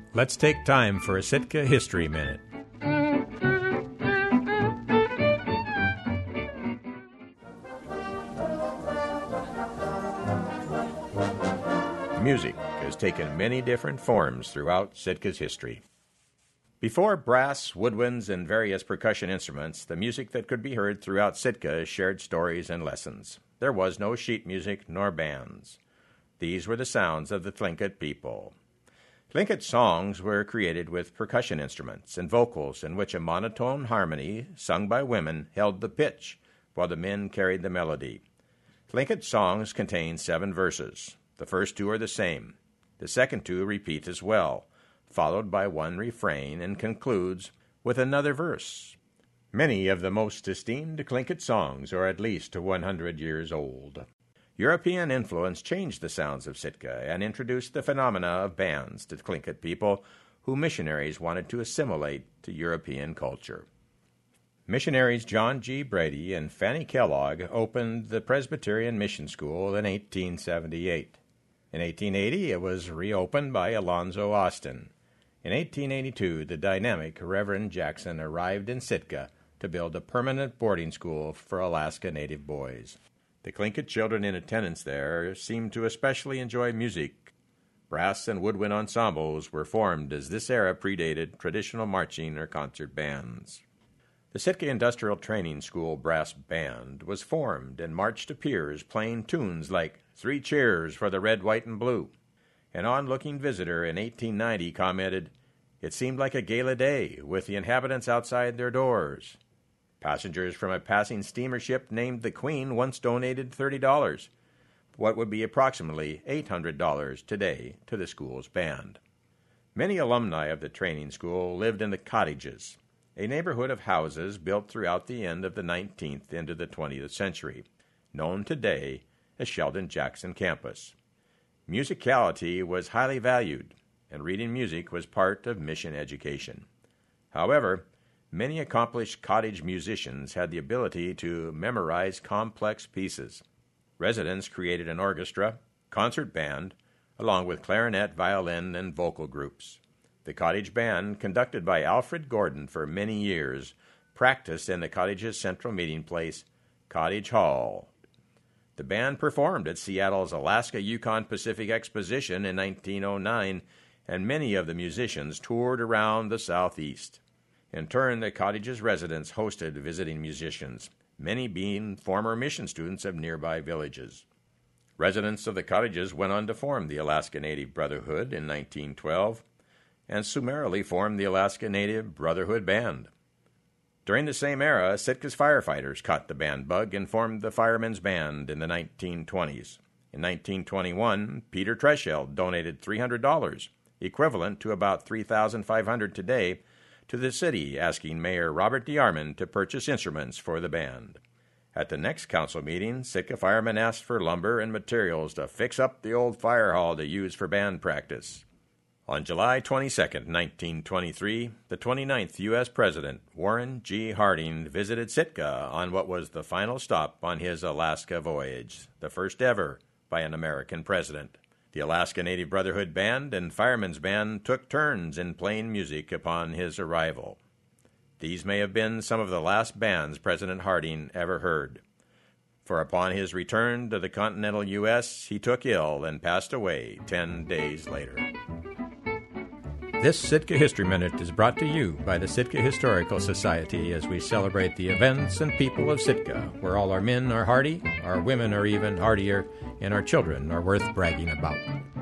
Let's take time for a Sitka History Minute. Music has taken many different forms throughout Sitka's history. Before brass, woodwinds, and various percussion instruments, the music that could be heard throughout Sitka shared stories and lessons. There was no sheet music nor bands. These were the sounds of the Tlingit people. Tlingit songs were created with percussion instruments and vocals in which a monotone harmony, sung by women, held the pitch, while the men carried the melody. Tlingit songs contain 7 verses. The first 2 are the same. The second 2 repeat as well, followed by one refrain, and concludes with another verse. Many of the most esteemed Tlingit songs are at least 100 years old. European influence changed the sounds of Sitka and introduced the phenomena of bands to Tlingit people who missionaries wanted to assimilate to European culture. Missionaries John G. Brady and Fanny Kellogg opened the Presbyterian Mission School in 1878. In 1880, it was reopened by Alonzo Austin. In 1882, the dynamic Reverend Jackson arrived in Sitka to build a permanent boarding school for Alaska Native boys. The Tlingit children in attendance there seemed to especially enjoy music. Brass and woodwind ensembles were formed as this era predated traditional marching or concert bands. The Sitka Industrial Training School Brass Band was formed and marched to piers playing tunes like 3 Cheers for the Red, White, and Blue. An on-looking visitor in 1890 commented, "It seemed like a gala day with the inhabitants outside their doors." Passengers from a passing steamer ship named the Queen once donated $30, what would be approximately $800 today, to the school's band. Many alumni of the training school lived in the cottages, a neighborhood of houses built throughout the end of the 19th into the 20th century, known today as Sheldon Jackson Campus. Musicality was highly valued, and reading music was part of mission education. However, many accomplished cottage musicians had the ability to memorize complex pieces. Residents created an orchestra, concert band, along with clarinet, violin, and vocal groups. The cottage band, conducted by Alfred Gordon for many years, practiced in the cottage's central meeting place, Cottage Hall. The band performed at Seattle's Alaska-Yukon Pacific Exposition in 1909, and many of the musicians toured around the Southeast. In turn, the cottage's residents hosted visiting musicians, many being former mission students of nearby villages. Residents of the cottages went on to form the Alaska Native Brotherhood in 1912, and summarily formed the Alaska Native Brotherhood Band. During the same era, Sitka's firefighters caught the band bug and formed the Firemen's Band in the 1920s. In 1921, Peter Trescheld donated $300, equivalent to about $3,500 today, to the city, asking Mayor Robert DeArmond to purchase instruments for the band. At the next council meeting, Sitka firemen asked for lumber and materials to fix up the old fire hall to use for band practice. On July 22, 1923, the 29th U.S. President, Warren G. Harding, visited Sitka on what was the final stop on his Alaska voyage, the first ever by an American president. The Alaska Native Brotherhood Band and Firemen's Band took turns in playing music upon his arrival. These may have been some of the last bands President Harding ever heard, for upon his return to the continental U.S., he took ill and passed away 10 days later. This Sitka History Minute is brought to you by the Sitka Historical Society as we celebrate the events and people of Sitka, where all our men are hardy, our women are even hardier, and our children are worth bragging about.